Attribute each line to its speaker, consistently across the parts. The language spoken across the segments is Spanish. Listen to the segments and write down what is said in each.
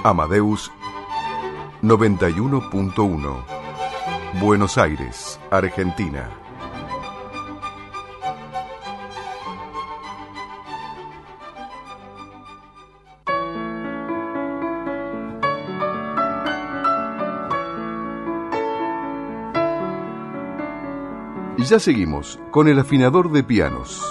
Speaker 1: Amadeus 91.1, Buenos Aires, Argentina. Y ya seguimos con el afinador de pianos.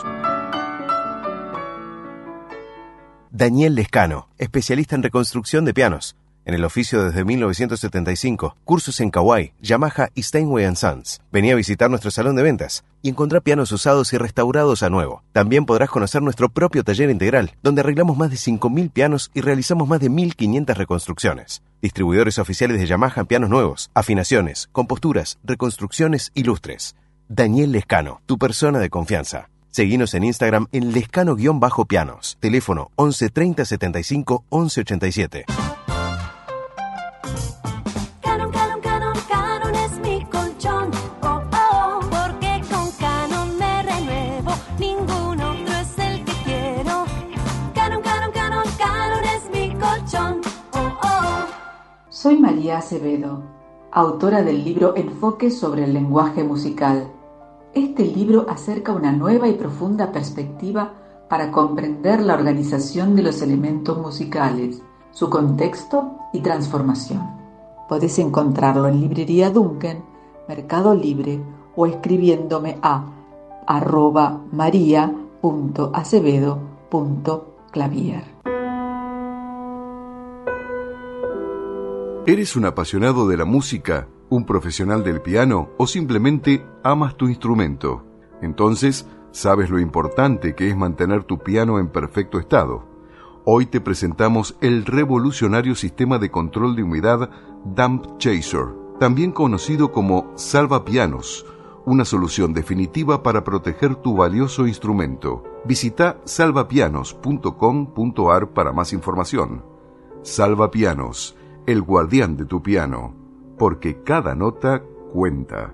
Speaker 2: Daniel Lescano, especialista en reconstrucción de pianos. En el oficio desde 1975. Cursos en Kawai, Yamaha y Steinway & Sons. Vení a visitar nuestro salón de ventas y encontrá pianos usados y restaurados a nuevo. También podrás conocer nuestro propio taller integral, donde arreglamos más de 5.000 pianos y realizamos más de 1.500 reconstrucciones. Distribuidores oficiales de Yamaha en pianos nuevos, afinaciones, composturas, reconstrucciones y lustres. Daniel Lescano, tu persona de confianza. Seguinos en Instagram en lescano-pianos. Teléfono 11 30 75 11 87.
Speaker 3: Canon es mi colchón. Oh, oh, porque con Canon me renuevo. Ningún otro es el que quiero. Canon es mi colchón. Oh, oh.
Speaker 4: Soy María Acevedo, autora del libro Enfoque sobre el lenguaje musical. Este libro acerca una nueva y profunda perspectiva para comprender la organización de los elementos musicales, su contexto y transformación. Podés encontrarlo en Librería Duncan, Mercado Libre o escribiéndome a @maria.acevedo.clavier.
Speaker 1: ¿Eres un apasionado de la música, un profesional del piano o simplemente amas tu instrumento? Entonces, sabes lo importante que es mantener tu piano en perfecto estado. Hoy te presentamos el revolucionario sistema de control de humedad Damp Chaser, también conocido como Salvapianos, una solución definitiva para proteger tu valioso instrumento. Visita salvapianos.com.ar para más información. Salvapianos, el guardián de tu piano, porque cada nota cuenta.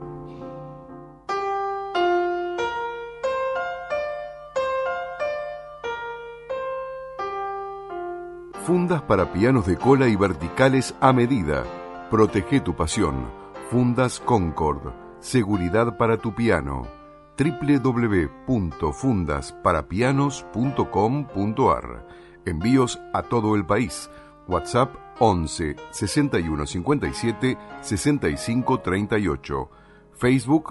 Speaker 1: Fundas para pianos de cola y verticales a medida. Protege tu pasión. Fundas Concord. Seguridad para tu piano. www.fundasparapianos.com.ar. Envíos a todo el país. WhatsApp 11 61 57 65 38. Facebook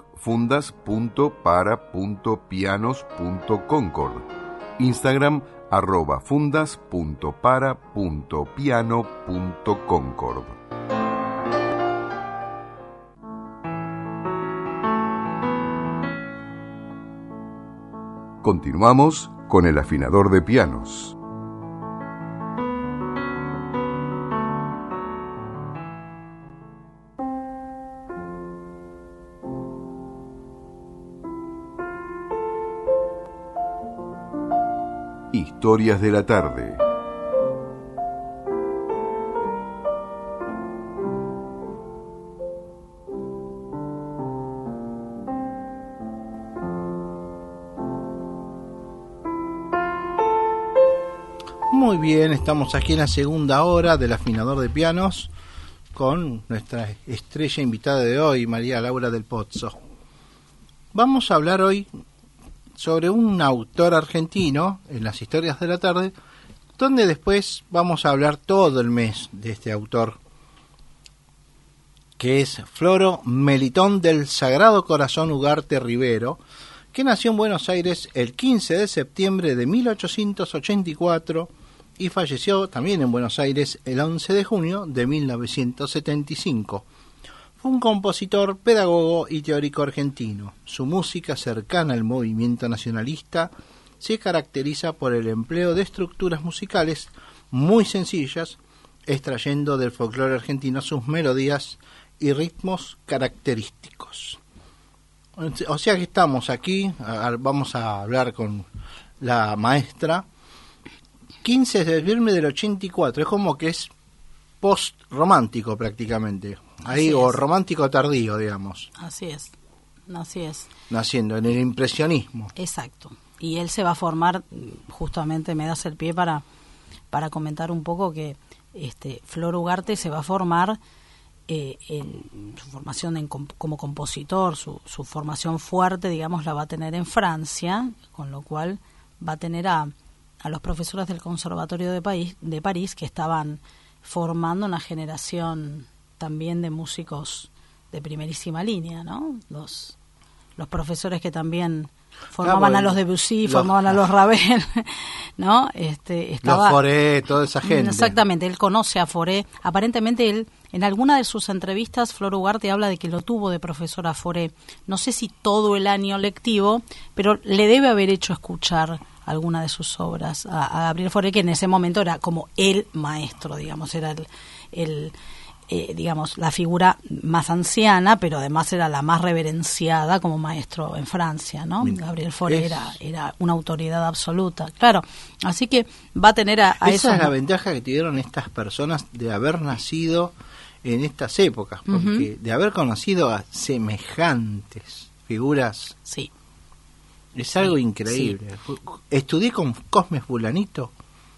Speaker 1: fundas.para.pianos.concord. Instagram @fundas.para.piano.concord. Continuamos con el afinador de pianos. Historias de la tarde.
Speaker 5: Muy bien, estamos aquí en la segunda hora del afinador de pianos con nuestra estrella invitada de hoy, María Laura del Pozzo. Vamos a hablar hoy sobre un autor argentino en las historias de la tarde, donde después vamos a hablar todo el mes de este autor, que es Floro Melitón del Sagrado Corazón Ugarte Rivero, que nació en Buenos Aires el 15 de septiembre de 1884 y falleció también en Buenos Aires el 11 de junio de 1975. Fue un compositor, pedagogo y teórico argentino. Su música, cercana al movimiento nacionalista, se caracteriza por el empleo de estructuras musicales muy sencillas, extrayendo del folclore argentino sus melodías y ritmos característicos. O sea que estamos aquí, vamos a hablar con la maestra. 15 de septiembre del 84, es como que es post-romántico prácticamente. Ahí, o romántico tardío, digamos.
Speaker 6: Así es.
Speaker 5: Naciendo en el impresionismo.
Speaker 6: Exacto. Y él se va a formar, justamente me das el pie para para comentar un poco que Flor Ugarte se va a formar en su formación como compositor, su formación fuerte, digamos, la va a tener en Francia, con lo cual va a tener a los profesores del Conservatorio de París que estaban formando una generación también de músicos de primerísima línea, ¿no? Los profesores que también formaban a los Debussy, formaban a los Ravel, ¿no? Estaba,
Speaker 5: los Fauré, toda esa gente.
Speaker 6: Exactamente, él conoce a Fauré. Aparentemente él, en alguna de sus entrevistas, Flor Ugarte habla de que lo tuvo de profesor a Fauré. No sé si todo el año lectivo, pero le debe haber hecho escuchar alguna de sus obras a Gabriel Fauré, que en ese momento era como el maestro, digamos, era digamos, la figura más anciana, pero además era la más reverenciada como maestro en Francia, ¿no? Gabriel Fauré era una autoridad absoluta, claro. Así que va a tener a
Speaker 5: esa
Speaker 6: esos,
Speaker 5: es la ventaja que tuvieron estas personas de haber nacido en estas épocas, porque de haber conocido a semejantes figuras,
Speaker 6: sí,
Speaker 5: es algo increíble. Sí. Estudié con Cosme Fulanito.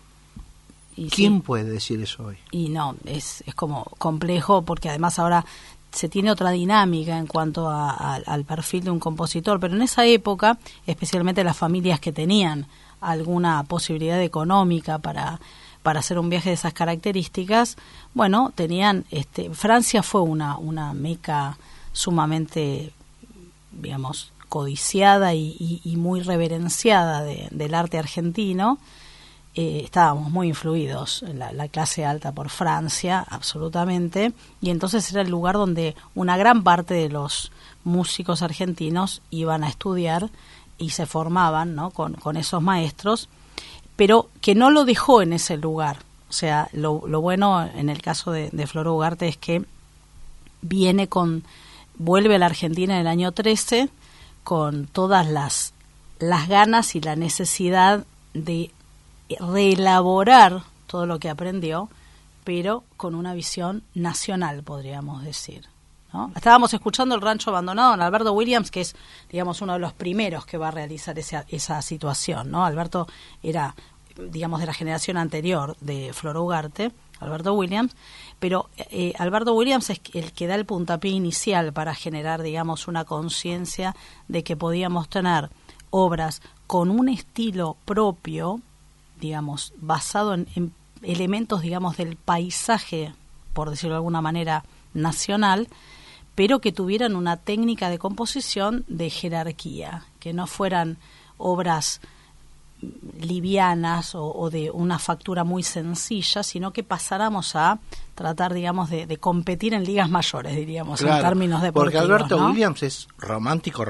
Speaker 6: Y
Speaker 5: ¿quién
Speaker 6: sí
Speaker 5: puede decir eso hoy?
Speaker 6: Y no, es como complejo, porque además ahora se tiene otra dinámica en cuanto al perfil de un compositor, pero en esa época, especialmente las familias que tenían alguna posibilidad económica para hacer un viaje de esas características, bueno, tenían, Francia fue una meca sumamente, digamos, codiciada y muy reverenciada del arte argentino. Estábamos muy influidos, la clase alta, por Francia, absolutamente, y entonces era el lugar donde una gran parte de los músicos argentinos iban a estudiar y se formaban, ¿no?, con esos maestros, pero que no lo dejó en ese lugar. O sea, lo bueno en el caso de Flor Ugarte es que vuelve a la Argentina en el año 13 con todas las ganas y la necesidad de reelaborar todo lo que aprendió, pero con una visión nacional, podríamos decir, ¿no? Estábamos escuchando El Rancho Abandonado en Alberto Williams, que es, digamos, uno de los primeros que va a realizar esa situación, ¿no? Alberto era, digamos, de la generación anterior de Flor Ugarte, Alberto Williams, pero Alberto Williams es el que da el puntapié inicial para generar, digamos, una conciencia de que podíamos tener obras con un estilo propio, digamos, basado en elementos, digamos, del paisaje, por decirlo de alguna manera, nacional, pero que tuvieran una técnica de composición de jerarquía, que no fueran obras livianas o de una factura muy sencilla, sino que pasáramos a tratar, digamos, de competir en ligas mayores, diríamos, claro, en términos deportivos.
Speaker 5: Porque Alberto, ¿no?, Williams es romántico,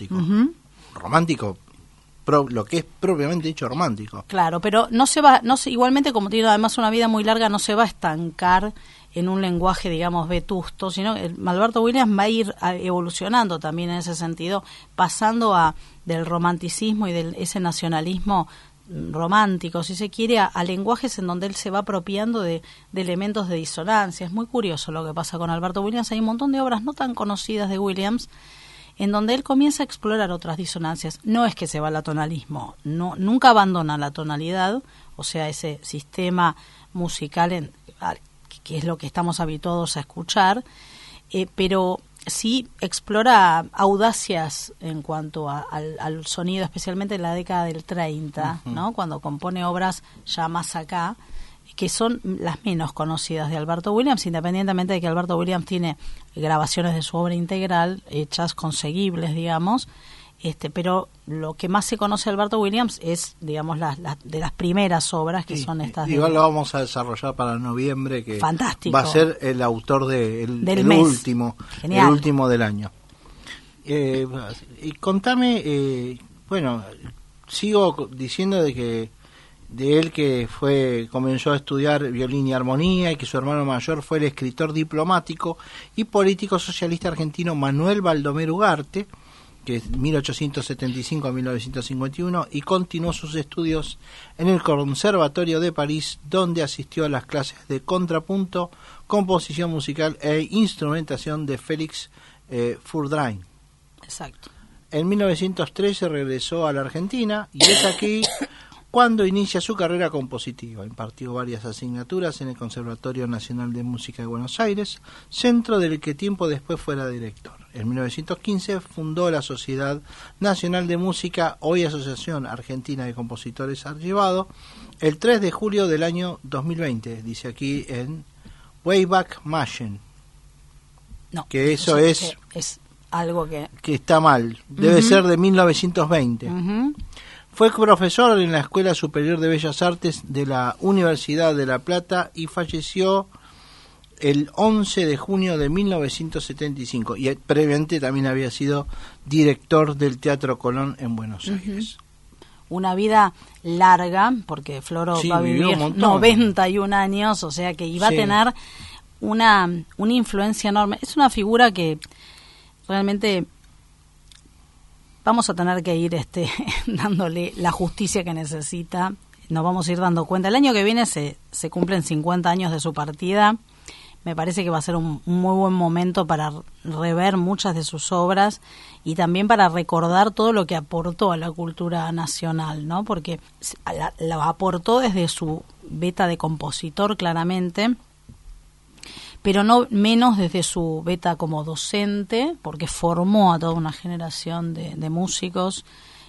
Speaker 5: lo que es propiamente dicho romántico.
Speaker 6: Claro, pero igualmente, como tiene además una vida muy larga, no se va a estancar en un lenguaje, digamos, vetusto, sino Alberto Williams va a ir evolucionando también en ese sentido, pasando del romanticismo y de ese nacionalismo romántico, si se quiere, a lenguajes en donde él se va apropiando de elementos de disonancia. Es muy curioso lo que pasa con Alberto Williams. Hay un montón de obras no tan conocidas de Williams en donde él comienza a explorar otras disonancias. No es que se va al atonalismo, nunca abandona la tonalidad, o sea, ese sistema musical que es lo que estamos habituados a escuchar, pero sí explora audacias en cuanto al sonido, especialmente en la década del 30, ¿no?, cuando compone obras ya más acá, que son las menos conocidas de Alberto Williams, independientemente de que Alberto Williams tiene grabaciones de su obra integral, hechas conseguibles, digamos, pero lo que más se conoce de Alberto Williams es, digamos, de las primeras obras, que son estas.
Speaker 5: Igual lo vamos a desarrollar para noviembre, que
Speaker 6: fantástico,
Speaker 5: va a ser el autor del último del año. Y contame, bueno, sigo diciendo de él que comenzó a estudiar violín y armonía, y que su hermano mayor fue el escritor diplomático y político socialista argentino Manuel Baldomero Ugarte, que es 1875 a 1951, y continuó sus estudios en el Conservatorio de París, donde asistió a las clases de contrapunto, composición musical e instrumentación de Félix Fourdrin.
Speaker 6: Exacto.
Speaker 5: En 1913 regresó a la Argentina, y es aquí cuando inicia su carrera compositiva. Impartió varias asignaturas en el Conservatorio Nacional de Música de Buenos Aires, centro del que tiempo después fuera director. En 1915 fundó la Sociedad Nacional de Música, hoy Asociación Argentina de Compositores Archivado, el 3 de julio del año 2020, dice aquí en Wayback Machine.
Speaker 6: No,
Speaker 5: que eso es
Speaker 6: algo que
Speaker 5: está mal, debe ser de 1920. Fue profesor en la Escuela Superior de Bellas Artes de la Universidad de La Plata y falleció el 11 de junio de 1975. Y previamente también había sido director del Teatro Colón en Buenos Aires.
Speaker 6: Una vida larga, porque Floro va a vivir 91 años, o sea que iba a tener una influencia enorme. Es una figura que realmente vamos a tener que ir dándole la justicia que necesita. Nos vamos a ir dando cuenta. El año que viene se cumplen 50 años de su partida. Me parece que va a ser un muy buen momento para rever muchas de sus obras y también para recordar todo lo que aportó a la cultura nacional, ¿no? Porque la aportó desde su beta de compositor, claramente, pero no menos desde su beta como docente, porque formó a toda una generación de músicos,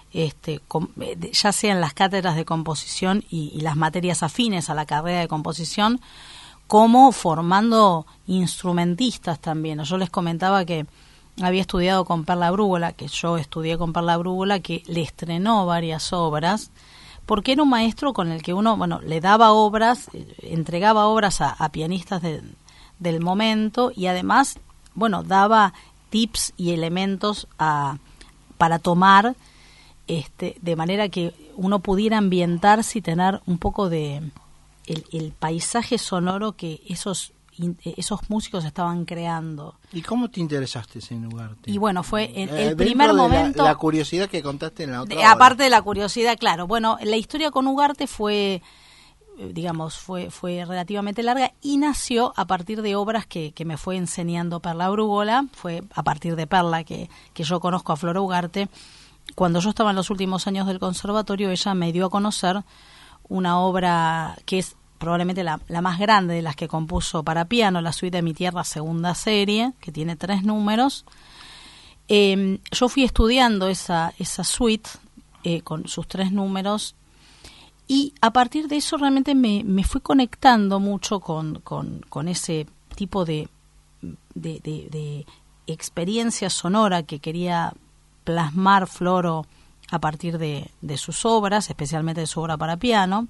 Speaker 6: ya sea en las cátedras de composición y las materias afines a la carrera de composición, como formando instrumentistas también. Yo les comentaba que había estudiado con Perla Brúgola, que yo estudié con Perla Brúgola, que le estrenó varias obras, porque era un maestro con el que uno, le daba obras, entregaba obras a pianistas del momento y además, daba tips y elementos para tomar, de manera que uno pudiera ambientarse y tener un poco de el paisaje sonoro que esos músicos estaban creando.
Speaker 5: ¿Y cómo te interesaste en Ugarte?
Speaker 6: Y fue el primer momento.
Speaker 5: La curiosidad que contaste en la otra
Speaker 6: aparte de la curiosidad, claro. La historia con Ugarte fue relativamente larga y nació a partir de obras que me fue enseñando Perla Brúgola. Fue a partir de Perla que yo conozco a Flora Ugarte. Cuando yo estaba en los últimos años del conservatorio, ella me dio a conocer una obra que es probablemente la más grande de las que compuso para piano, la Suite de mi tierra, segunda serie, que tiene 3 números. Yo fui estudiando esa suite con sus 3 números y a partir de eso realmente me fui conectando mucho con ese tipo de experiencia sonora que quería plasmar Floro a partir de sus obras, especialmente de su obra para piano.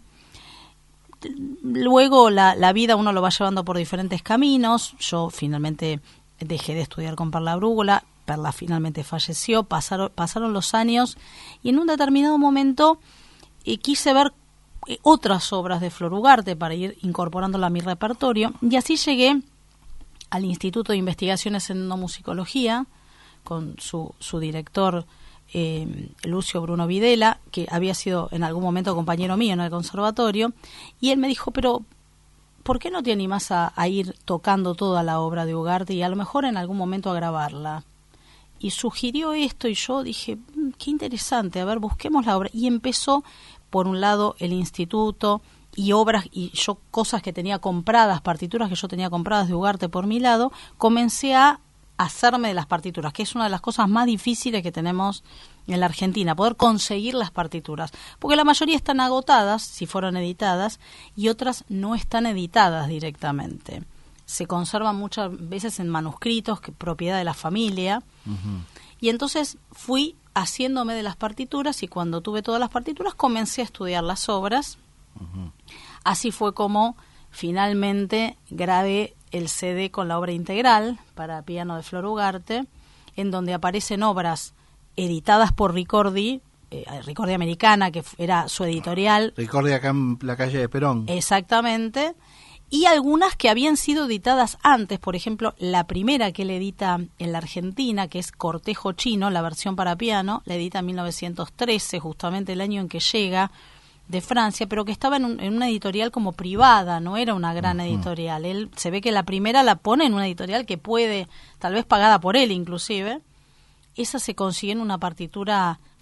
Speaker 6: Luego la vida uno lo va llevando por diferentes caminos. Yo finalmente dejé de estudiar con Perla Brúgola, Perla finalmente falleció, pasaron los años y en un determinado momento quise ver otras obras de Flor Ugarte para ir incorporándola a mi repertorio y así llegué al Instituto de Investigaciones en Etnomusicología con su director Lucio Bruno Videla, que había sido en algún momento compañero mío en el conservatorio, y él me dijo, pero ¿por qué no te animás a ir tocando toda la obra de Ugarte y a lo mejor en algún momento a grabarla? Y sugirió esto y yo dije, qué interesante, a ver, busquemos la obra. Y empezó, por un lado, el instituto y obras, y yo cosas que tenía compradas, partituras que yo tenía compradas de Ugarte por mi lado, comencé a hacerme de las partituras, que es una de las cosas más difíciles que tenemos en la Argentina, poder conseguir las partituras, porque la mayoría están agotadas, si fueron editadas, y otras no están editadas directamente. Se conservan muchas veces en manuscritos, que propiedad de la familia, y entonces fui haciéndome de las partituras, y cuando tuve todas las partituras comencé a estudiar las obras. Así fue como finalmente grabé el CD con la obra integral para piano de Flor Ugarte, en donde aparecen obras editadas por Ricordi Americana, que era su editorial.
Speaker 5: Ricordi acá en la calle de Perón.
Speaker 6: Exactamente. Y algunas que habían sido editadas antes, por ejemplo, la primera que él edita en la Argentina, que es Cortejo Chino, la versión para piano, la edita en 1913, justamente el año en que llega de Francia, pero que estaba en una editorial como privada, no era una gran editorial. Él se ve que la primera la pone en una editorial que puede, tal vez pagada por él inclusive. Esa se consigue en una partitura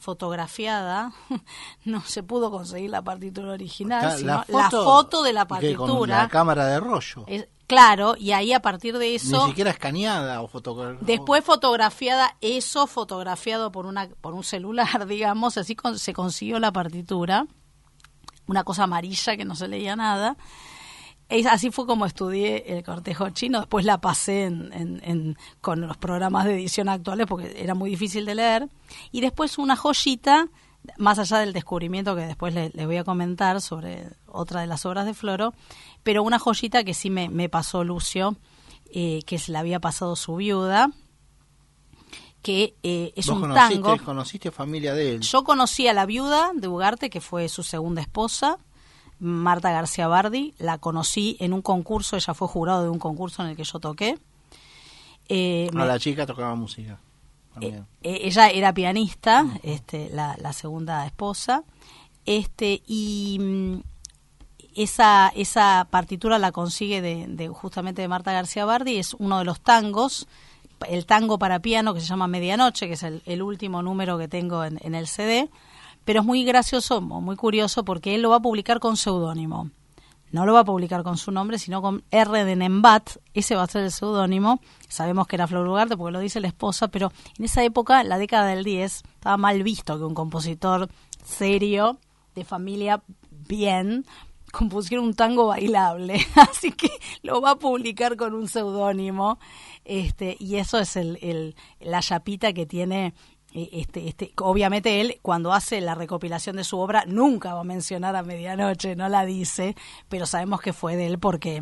Speaker 6: fotografiada, no se pudo conseguir la partitura original,
Speaker 5: Acá,
Speaker 6: sino la foto de la
Speaker 5: que con
Speaker 6: partitura.
Speaker 5: la cámara de rollo.
Speaker 6: Claro, y ahí a partir de eso...
Speaker 5: Ni siquiera escaneada o fotografiada.
Speaker 6: Después fotografiada, eso fotografiado por un celular, digamos, así se consiguió la partitura, una cosa amarilla que no se leía nada. Así fue como estudié el cortejo chino, después la pasé con los programas de edición actuales porque era muy difícil de leer. Y después una joyita, más allá del descubrimiento que después les voy a comentar sobre otra de las obras de Floro, pero una joyita que sí me pasó Lucio, que se la había pasado su viuda, que es un tango.
Speaker 5: ¿Conociste familia de él?
Speaker 6: Yo conocí a la viuda de Ugarte, que fue su segunda esposa, Marta García Bardi. La conocí en un concurso, ella fue jurado de un concurso en el que yo toqué.
Speaker 5: La chica tocaba música.
Speaker 6: Ella era pianista, la segunda esposa, y esa partitura la consigue justamente de Marta García Bardi. Es uno de los tangos, el tango para piano que se llama Medianoche, que es el último número que tengo en el CD, pero es muy gracioso, muy curioso, porque él lo va a publicar con seudónimo. No lo va a publicar con su nombre, sino con R de Nembat. Ese va a ser el seudónimo. Sabemos que era Flor Ugarte porque lo dice la esposa, pero en esa época, la década del 10, estaba mal visto que un compositor serio, de familia bien, compusiera un tango bailable. Así que lo va a publicar con un seudónimo. Y eso es la chapita que tiene... obviamente él, cuando hace la recopilación de su obra, nunca va a mencionar a Medianoche, no la dice, pero sabemos que fue de él porque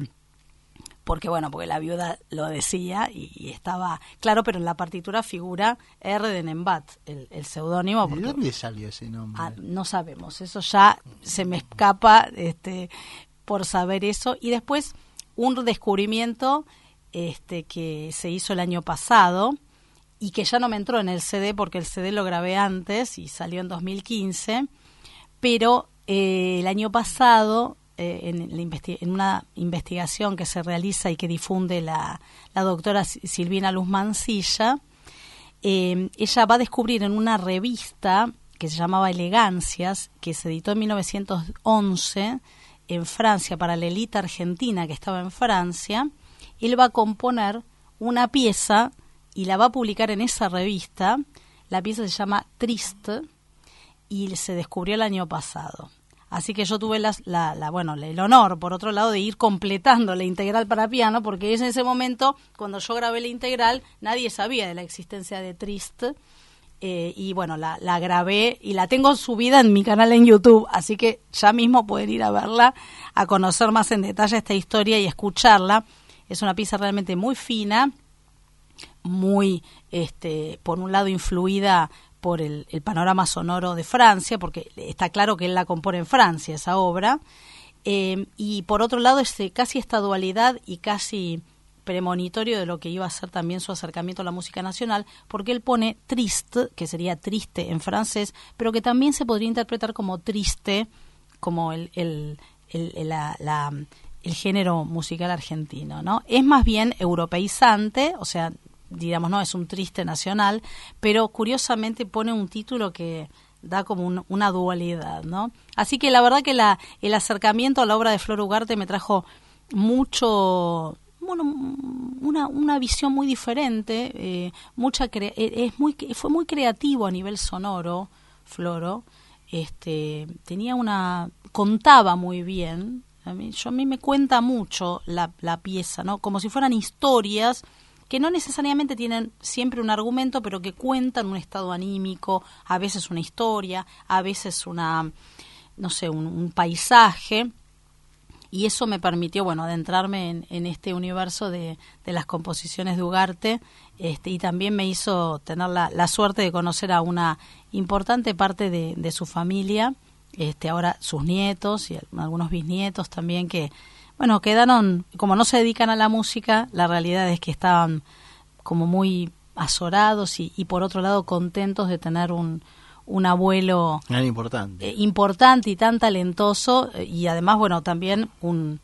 Speaker 6: la viuda lo decía y estaba claro, pero en la partitura figura R de Nembat, el seudónimo.
Speaker 5: ¿De dónde salió ese nombre?
Speaker 6: No sabemos, eso ya se me escapa por saber eso. Y después un descubrimiento que se hizo el año pasado, y que ya no me entró en el CD porque el CD lo grabé antes y salió en 2015, pero el año pasado, en una investigación que se realiza y que difunde la doctora Silvina Luz Mancilla, ella va a descubrir en una revista que se llamaba Elegancias, que se editó en 1911 en Francia para la élite argentina que estaba en Francia. Él va a componer una pieza y la va a publicar en esa revista. La pieza se llama Triste y se descubrió el año pasado. Así que yo tuve el honor, por otro lado, de ir completando la integral para piano, porque en ese momento, cuando yo grabé la integral, nadie sabía de la existencia de Triste. Y bueno, la grabé y la tengo subida en mi canal en YouTube, así que ya mismo pueden ir a verla, a conocer más en detalle esta historia y escucharla. Es una pieza realmente muy fina, muy, por un lado, influida por el panorama sonoro de Francia, porque está claro que él la compone en Francia, esa obra, y por otro lado, casi esta dualidad y casi premonitorio de lo que iba a ser también su acercamiento a la música nacional, porque él pone triste, que sería triste en francés, pero que también se podría interpretar como triste, como el género musical argentino, ¿no? Es más bien europeizante, o sea, digamos, no es un triste nacional, pero curiosamente pone un título que da como una dualidad, ¿no? Así que la verdad que el acercamiento a la obra de Flor Ugarte me trajo mucho, bueno, una visión muy diferente, fue muy creativo a nivel sonoro, Floro, contaba muy bien. A mí me cuenta mucho la pieza, ¿no? Como si fueran historias que no necesariamente tienen siempre un argumento, pero que cuentan un estado anímico, a veces una historia, a veces un paisaje, y eso me permitió, bueno, adentrarme en este universo de las composiciones de Ugarte, y también me hizo tener la suerte de conocer a una importante parte de su familia, ahora sus nietos y algunos bisnietos también que, bueno, quedaron, como no se dedican a la música, la realidad es que estaban como muy azorados y por otro lado contentos de tener un abuelo importante y tan talentoso, y además, bueno, también un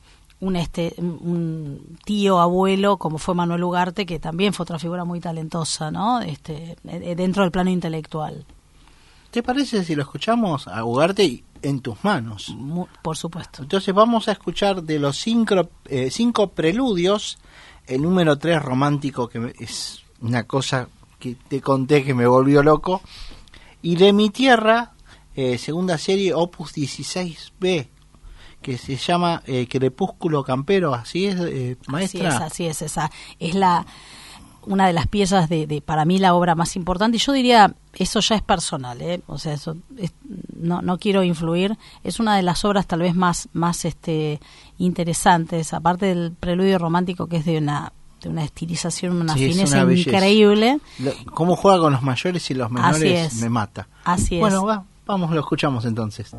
Speaker 6: tío abuelo como fue Manuel Ugarte, que también fue otra figura muy talentosa, ¿no? Dentro del plano intelectual.
Speaker 5: ¿Te parece si lo escuchamos a Ugarte en tus manos?
Speaker 6: Por supuesto.
Speaker 5: Entonces vamos a escuchar de los cinco preludios el número 3 romántico, que es una cosa que te conté que me volvió loco, y de Mi Tierra, segunda serie, opus 16B, que se llama Crepúsculo Campero. ¿Así es, maestra?
Speaker 6: Así es, esa es una de las piezas de para mí la obra más importante, y yo diría, eso ya es personal, o sea, eso no quiero influir, es una de las obras tal vez más interesantes, aparte del preludio romántico, que es de una estilización, una fineza increíble.
Speaker 5: Cómo juega con los mayores y los menores me mata.
Speaker 6: Así es.
Speaker 5: Bueno, vamos, lo escuchamos entonces.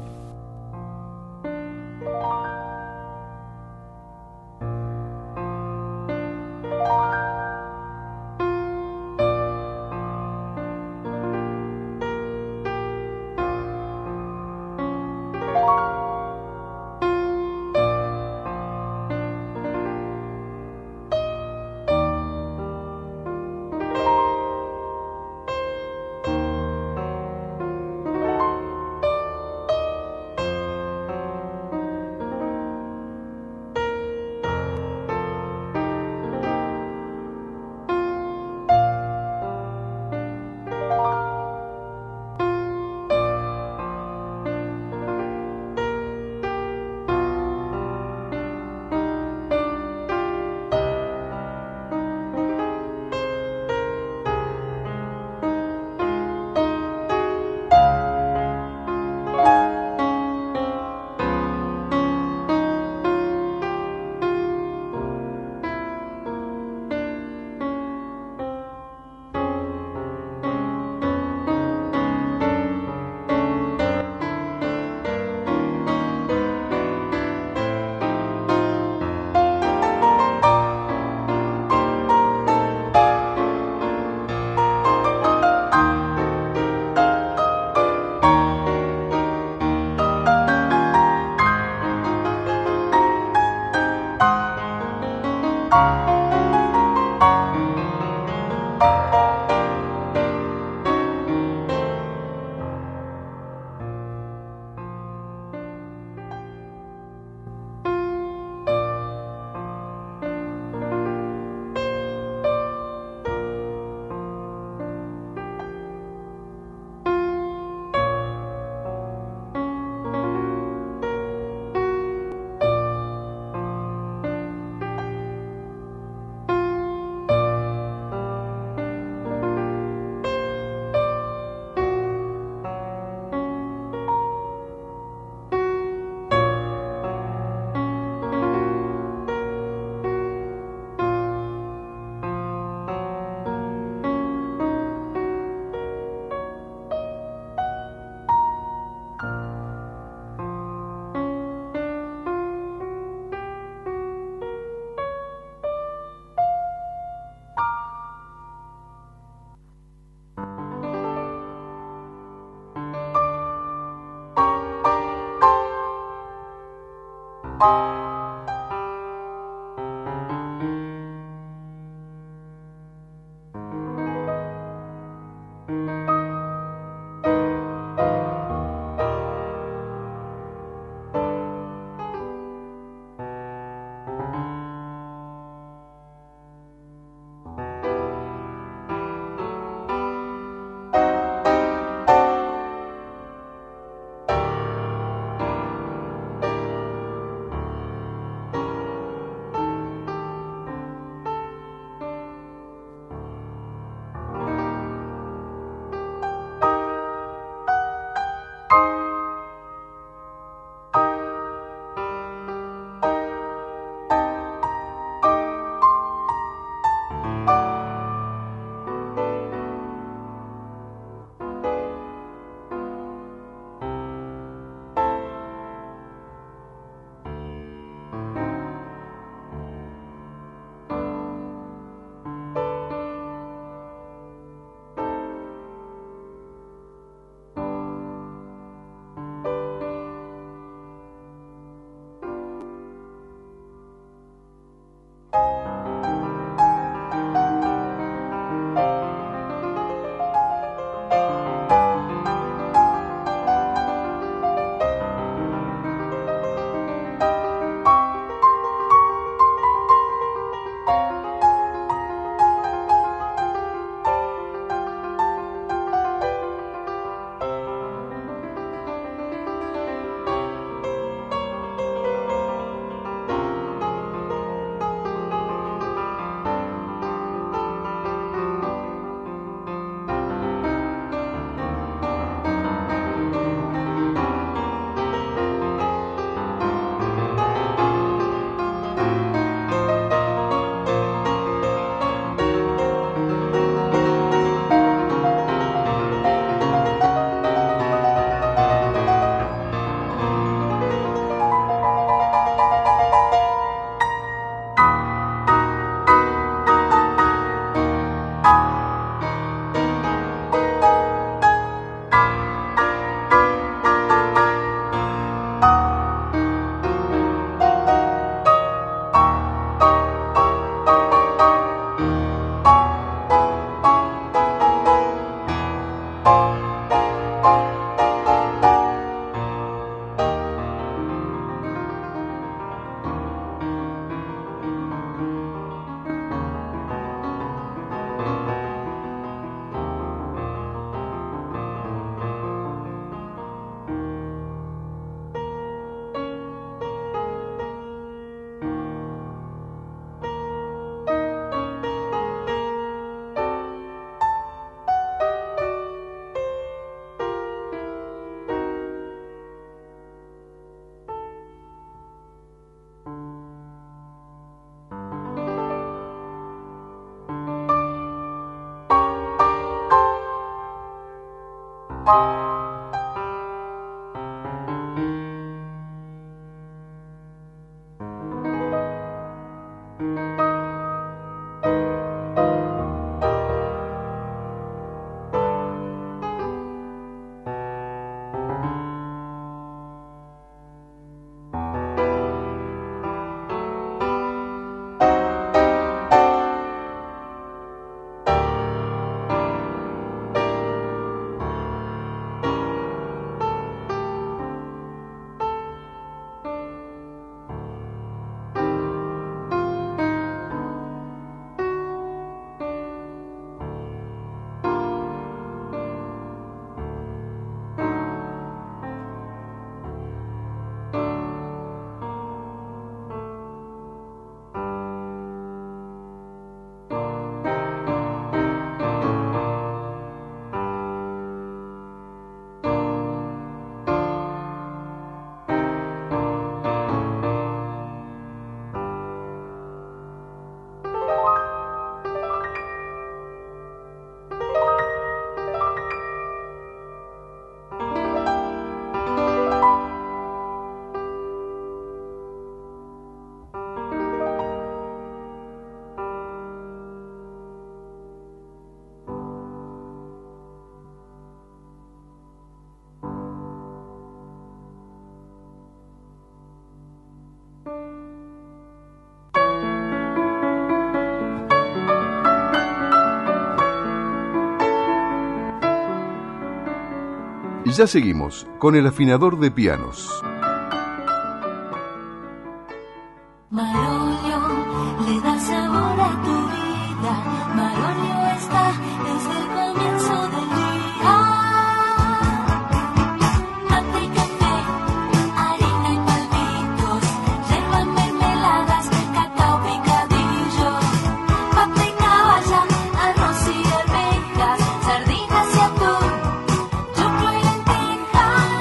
Speaker 1: Y ya seguimos con el afinador de pianos.
Speaker 3: Marolio le da sabor a tu vida. Marolio está desde el comienzo del día. Mate y café, harina y palmitos, yerba, mermeladas, cacao picadillo, papa y caballa, arroz y arvejas, sardinas y atún, choclo y lentejas.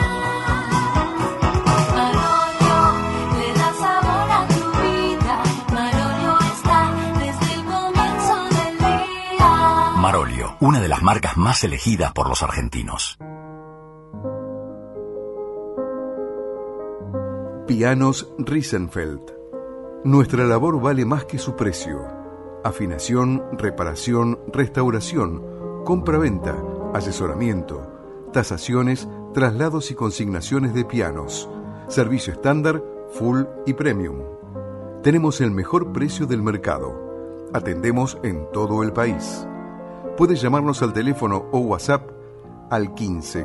Speaker 3: Marolio le da sabor a tu vida. Marolio está desde el comienzo del día.
Speaker 7: Marolio, una de las marcas más elegidas por los argentinos.
Speaker 1: Pianos Riesenfeld. Nuestra labor vale más que su precio. Afinación, reparación, restauración, compra-venta, asesoramiento, tasaciones, traslados y consignaciones de pianos. Servicio estándar, full y premium. Tenemos el mejor precio del mercado. Atendemos en todo el país. Puedes llamarnos al teléfono o WhatsApp al 15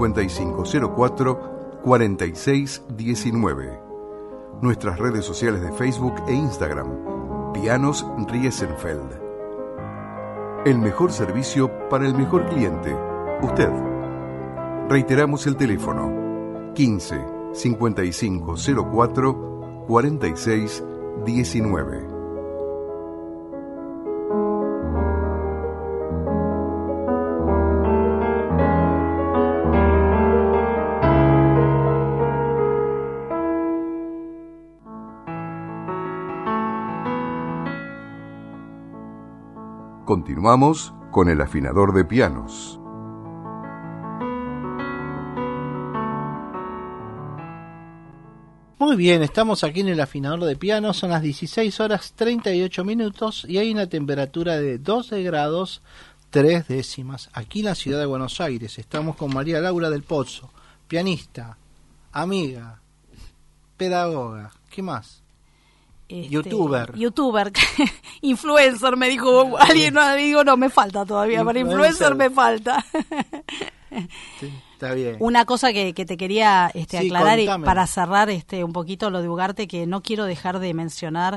Speaker 1: 5504 46 19. Nuestras redes sociales de Facebook e Instagram, Pianos Riesenfeld. El mejor servicio para el mejor cliente, usted. Reiteramos el teléfono, 15 5504 46 19. Continuamos con el afinador de pianos.
Speaker 5: Muy bien, estamos aquí en el afinador de pianos, son las 16 horas 38 minutos y hay una temperatura de 12 grados 3 décimas aquí en la ciudad de Buenos Aires. Estamos con María Laura del Pozo, pianista, amiga, pedagoga, ¿qué más? Youtuber,
Speaker 6: influencer, me dijo alguien, no, digo, no, me falta todavía, para influencer me falta.
Speaker 5: Sí, está bien.
Speaker 6: Una cosa que te quería
Speaker 5: Sí,
Speaker 6: aclarar y
Speaker 5: contame.
Speaker 6: para cerrar un poquito lo de Ugarte, que no quiero dejar de mencionar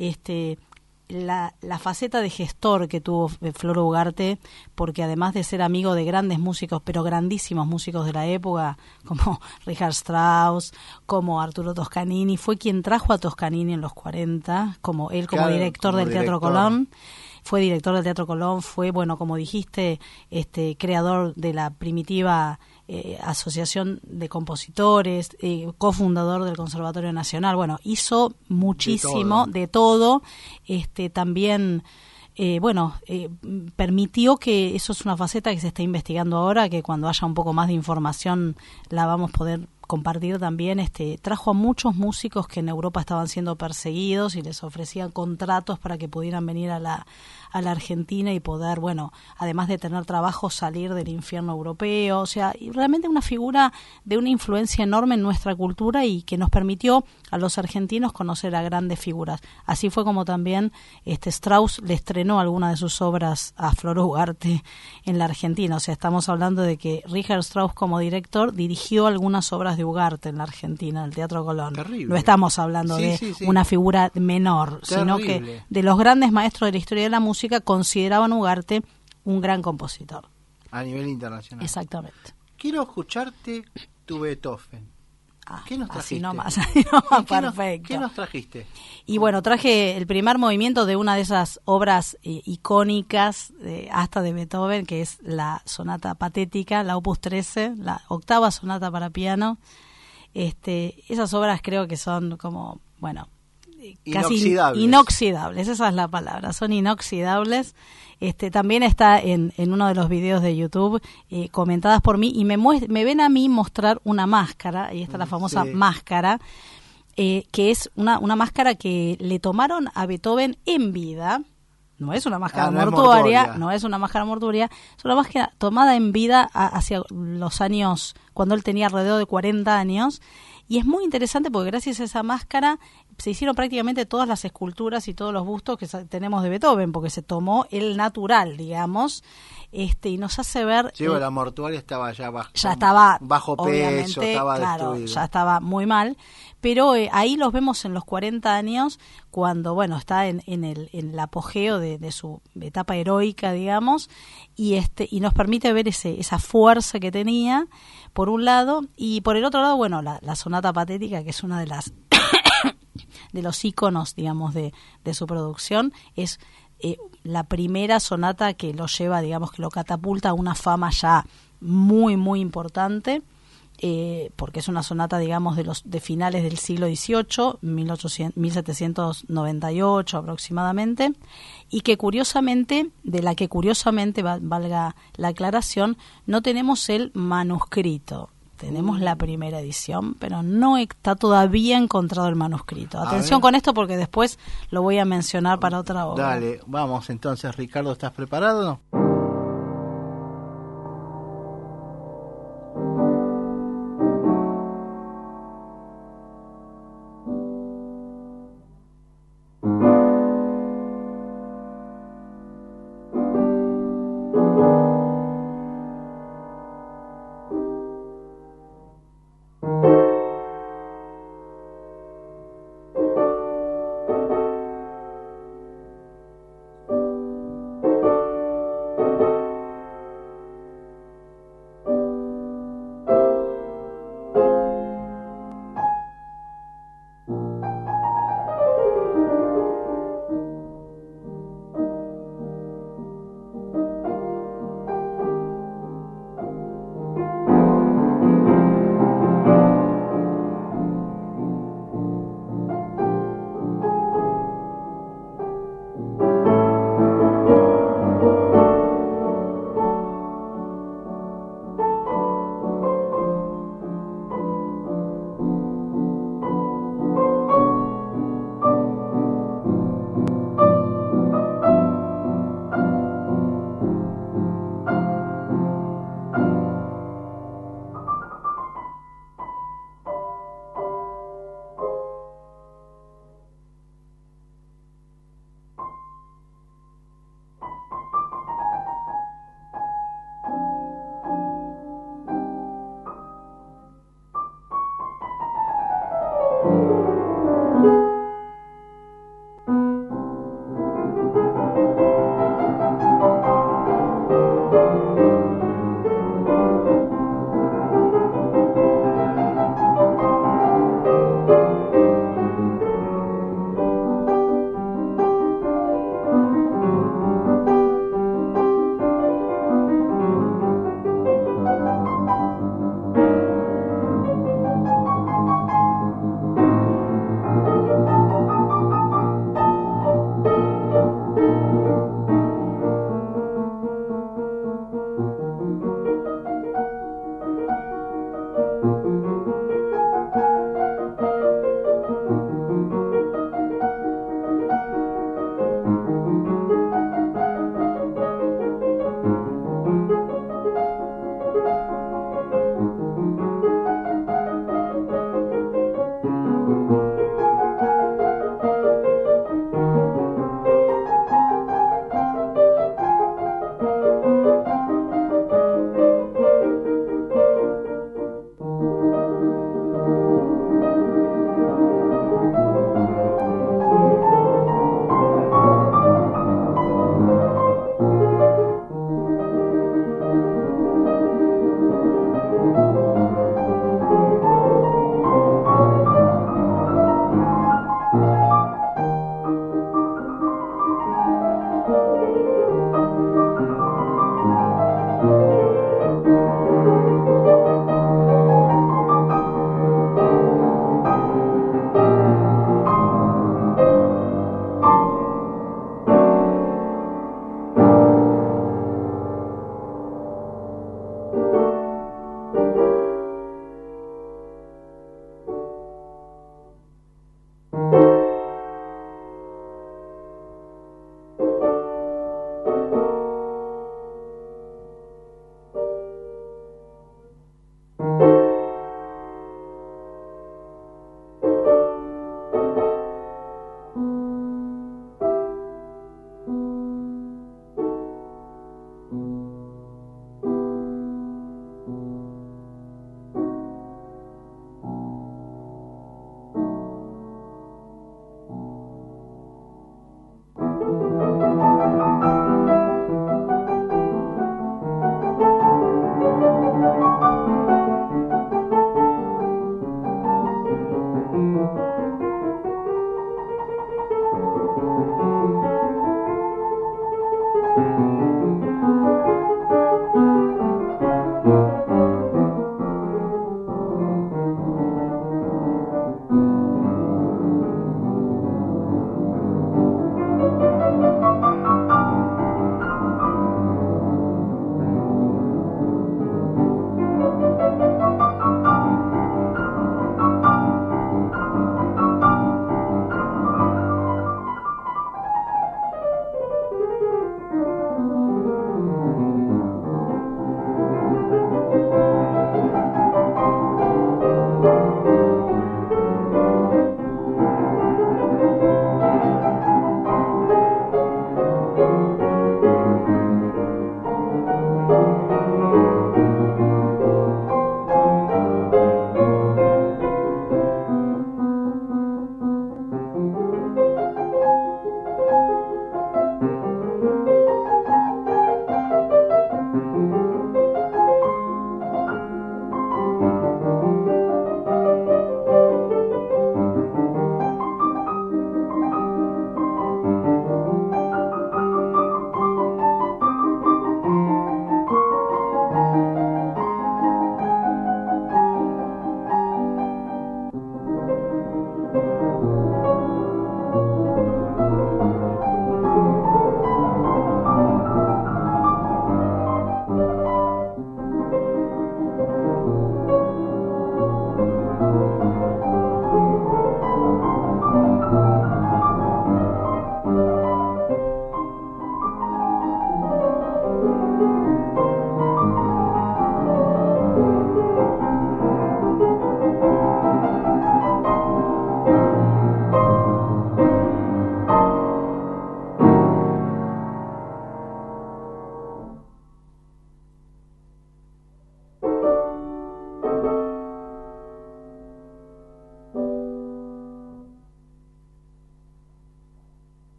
Speaker 6: la faceta de gestor que tuvo Floro Ugarte, porque además de ser amigo de grandes músicos, pero grandísimos músicos de la época, como Richard Strauss, como Arturo Toscanini, fue quien trajo a Toscanini en los 40, como
Speaker 5: Claro,
Speaker 6: director
Speaker 5: como
Speaker 6: del Teatro
Speaker 5: director.
Speaker 6: Colón. Fue director del Teatro Colón, fue, bueno, como dijiste, creador de la primitiva Asociación de Compositores, cofundador del Conservatorio Nacional. Bueno, hizo muchísimo, de todo. También permitió que eso es una faceta que se está investigando ahora, que cuando haya un poco más de información la vamos a poder compartir también. Trajo a muchos músicos que en Europa estaban siendo perseguidos y les ofrecían contratos para que pudieran venir a la Argentina y poder, bueno, además de tener trabajo, salir del infierno europeo. O sea, y realmente una figura de una influencia enorme en nuestra cultura y que nos permitió a los argentinos conocer a grandes figuras. Así fue como también Strauss le estrenó alguna de sus obras a Flor Ugarte en la Argentina. O sea, estamos hablando de que Richard Strauss como director dirigió algunas obras de Ugarte en la Argentina, en el Teatro Colón.
Speaker 5: Terrible.
Speaker 6: No estamos hablando de una figura menor, sino que de los grandes maestros de la historia de la música consideraban Ugarte un gran compositor.
Speaker 5: A nivel internacional.
Speaker 6: Exactamente.
Speaker 5: Quiero escucharte tu Beethoven. ¿Qué nos trajiste?
Speaker 6: Así nomás, perfecto.
Speaker 5: ¿Qué nos trajiste?
Speaker 6: Y bueno, traje el primer movimiento de una de esas obras icónicas hasta de Beethoven, que es la Sonata Patética, la Opus 13, la octava sonata para piano. Esas obras creo que son como, bueno, casi inoxidables, esa es la palabra, son inoxidables. También está en uno de los videos de YouTube comentadas por mí y me ven a mí mostrar una máscara, y esta es la famosa máscara, que es una máscara que le tomaron a Beethoven en vida. No es una máscara mortuoria, no es una máscara mortuoria, es una máscara tomada en vida hacia los años, cuando él tenía alrededor de 40 años, y es muy interesante porque gracias a esa máscara se hicieron prácticamente todas las esculturas y todos los bustos que tenemos de Beethoven, porque se tomó el natural, digamos, y nos hace ver...
Speaker 5: Sí, la mortuaria estaba ya bajo peso, estaba destruida. Ya
Speaker 6: estaba muy mal, pero ahí los vemos en los 40 años, cuando, bueno, está en el apogeo de su etapa heroica, digamos, y nos permite ver esa fuerza que tenía, por un lado, y por el otro lado, bueno, la Sonata Patética, que es una de las de los íconos, digamos, de su producción, es la primera sonata que lo lleva, digamos, que lo catapulta a una fama ya muy, muy importante, porque es una sonata, digamos, de finales del siglo XVIII, 1798 aproximadamente, y que curiosamente, valga la aclaración, no tenemos el manuscrito. Tenemos la primera edición, pero no está todavía encontrado el manuscrito. Atención con esto porque después lo voy a mencionar para otra obra.
Speaker 5: Dale, vamos entonces, Ricardo, ¿estás preparado?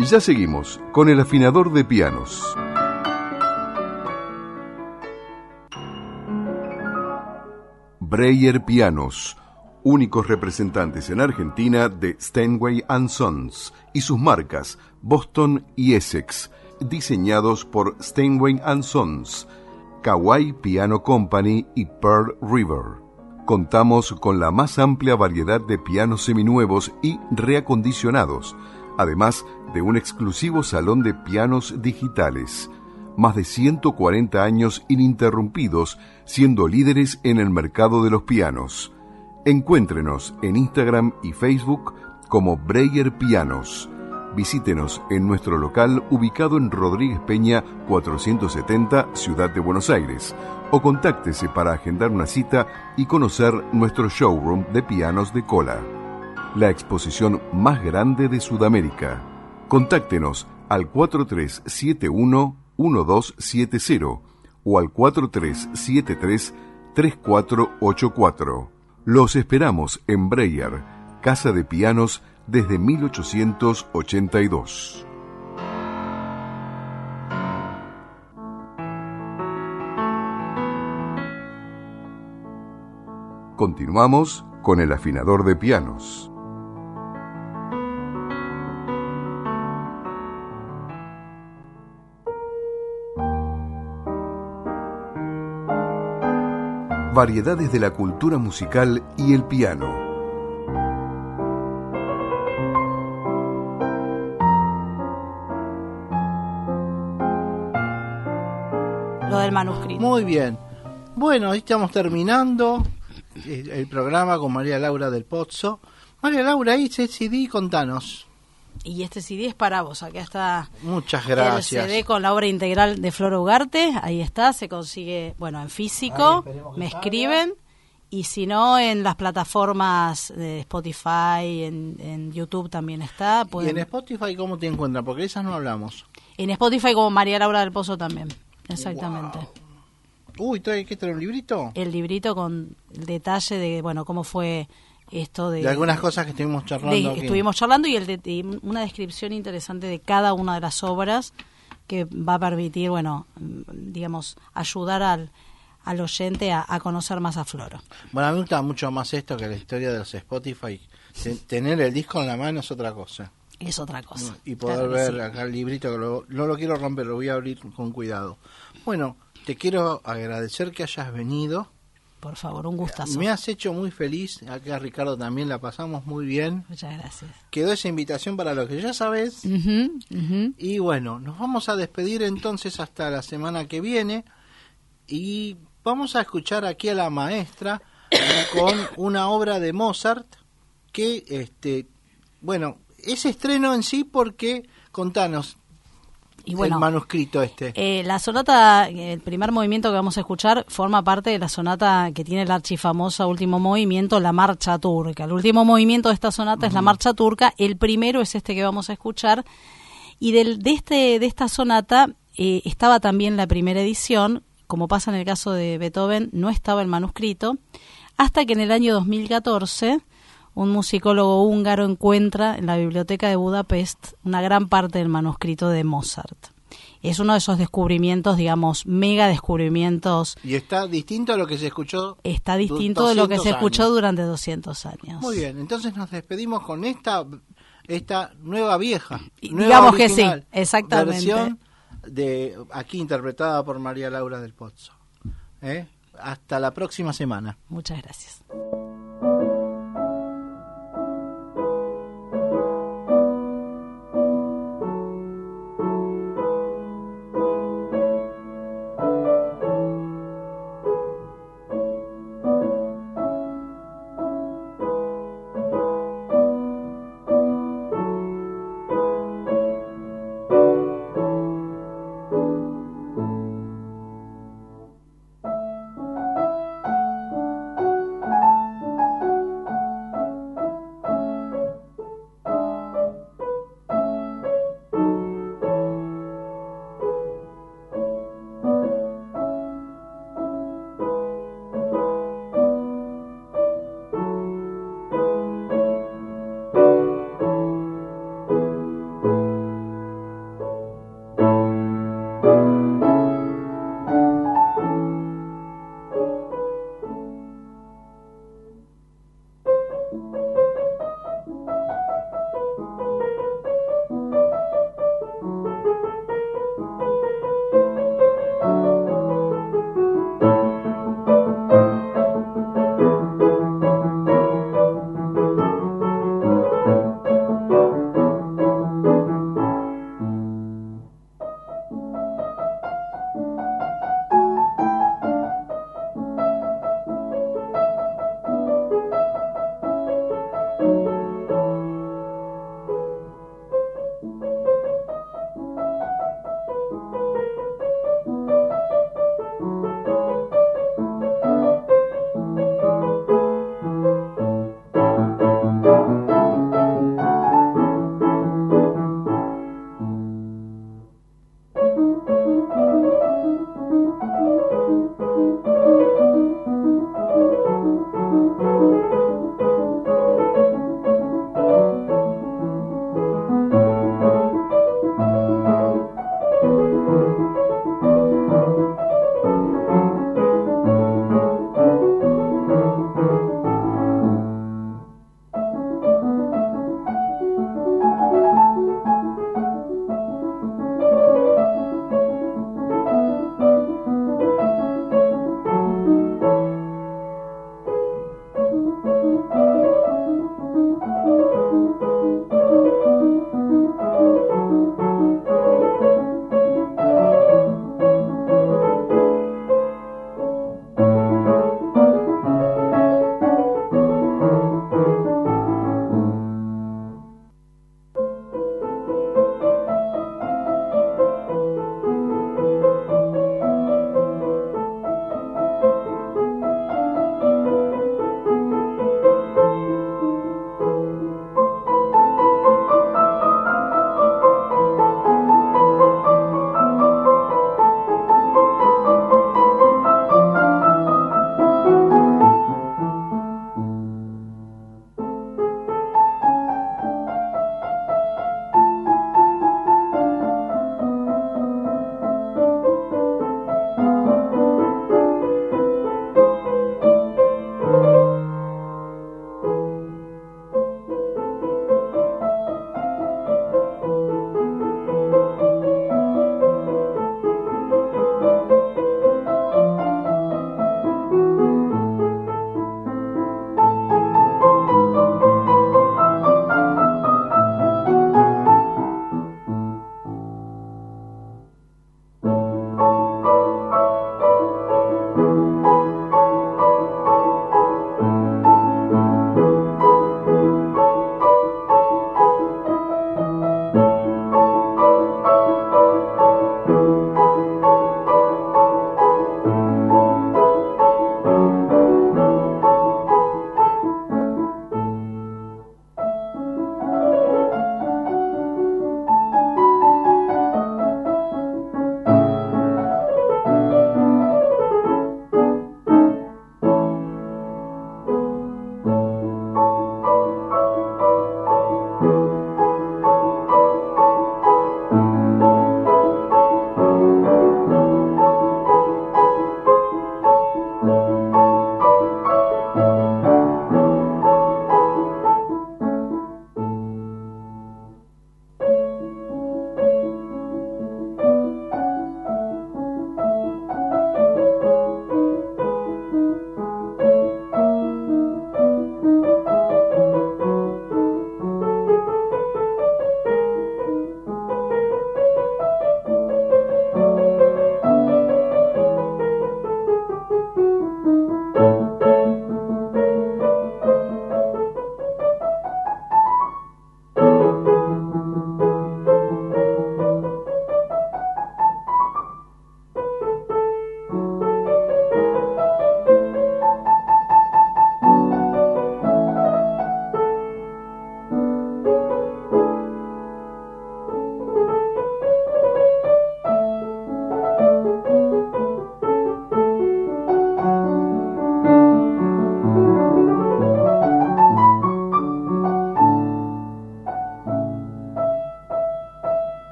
Speaker 1: Y ya seguimos con el afinador de pianos. Breyer Pianos, únicos representantes en Argentina de Steinway & Sons y sus marcas Boston y Essex, diseñados por Steinway & Sons, Kawai Piano Company y Pearl River. Contamos con la más amplia variedad de pianos seminuevos y reacondicionados, además de un exclusivo salón de pianos digitales. Más de 140 años ininterrumpidos, siendo líderes en el mercado de los pianos. Encuéntrenos en Instagram y Facebook como Breyer Pianos. Visítenos en nuestro local ubicado en Rodríguez Peña 470, Ciudad de Buenos Aires, o contáctese para agendar una cita y conocer nuestro showroom de pianos de cola, la exposición más grande de Sudamérica. Contáctenos al 4371-1270 o al 4373-3484. Los esperamos en Breyer, Casa de Pianos, desde 1882. Continuamos con el afinador de pianos. Variedades de la cultura musical y el piano.
Speaker 6: Lo del manuscrito.
Speaker 5: Muy bien. Bueno, ahí estamos terminando el programa con María Laura del Pozzo. María Laura, ahí ese CD, contanos.
Speaker 6: Y este CD es para vos, acá está.
Speaker 5: Muchas gracias.
Speaker 6: El CD con la obra integral de Flora Ugarte, ahí está, se consigue, bueno, en físico, me escriben, y si no, en las plataformas de Spotify, en YouTube también está.
Speaker 5: ¿Y en Spotify cómo te encuentran? Porque de esas no hablamos.
Speaker 6: En Spotify como María Laura del Pozo también, exactamente.
Speaker 5: Wow. Uy, ¿qué trae un librito?
Speaker 6: El librito con el detalle de, bueno, cómo fue esto de
Speaker 5: algunas cosas que estuvimos charlando.
Speaker 6: Estuvimos charlando y y una descripción interesante de cada una de las obras que va a permitir, bueno, digamos, ayudar al oyente a conocer más a Floro.
Speaker 5: Bueno, a mí me gusta mucho más esto que la historia de los Spotify. Tener el disco en la mano es otra cosa.
Speaker 6: Es otra cosa.
Speaker 5: Y poder ver acá el librito, que no lo quiero romper, lo voy a abrir con cuidado. Bueno, te quiero agradecer que hayas venido.
Speaker 6: Por favor, un gustazo.
Speaker 5: Me has hecho muy feliz. Acá Ricardo también la pasamos muy bien.
Speaker 6: Muchas gracias.
Speaker 5: Quedó esa invitación para lo que ya sabes. Y bueno, nos vamos a despedir entonces hasta la semana que viene. Y vamos a escuchar aquí a la maestra con una obra de Mozart que, bueno, es estreno en sí porque, contanos, y bueno, el manuscrito
Speaker 6: la sonata, el primer movimiento que vamos a escuchar forma parte de la sonata que tiene la archifamosa último movimiento, la marcha turca. El último movimiento de esta sonata es la marcha turca, el primero es este que vamos a escuchar, y de esta sonata estaba también la primera edición, como pasa en el caso de Beethoven, no estaba el manuscrito, hasta que en el año 2014 un musicólogo húngaro encuentra en la biblioteca de Budapest una gran parte del manuscrito de Mozart. Es uno de esos descubrimientos, digamos, mega descubrimientos.
Speaker 5: ¿Y está distinto a lo que se escuchó?
Speaker 6: Está distinto de lo que se escuchó durante 200 años.
Speaker 5: Muy bien, entonces nos despedimos con esta nueva vieja, nueva
Speaker 6: digamos
Speaker 5: original,
Speaker 6: que sí, exactamente.
Speaker 5: Versión aquí interpretada por María Laura del Pozzo. Hasta la próxima semana.
Speaker 6: Muchas gracias.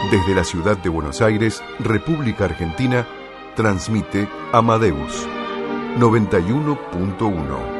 Speaker 1: Desde la ciudad de Buenos Aires, República Argentina, transmite Amadeus 91.1.